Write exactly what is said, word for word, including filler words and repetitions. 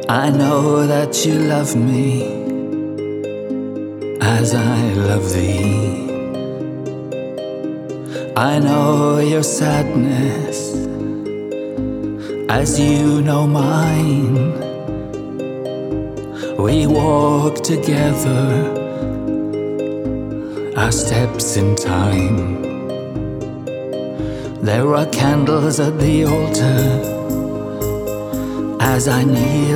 I know that you love me as I love thee. I know your sadness as you know mine. We walk together, our steps in time. There are candles at the altar as I kneel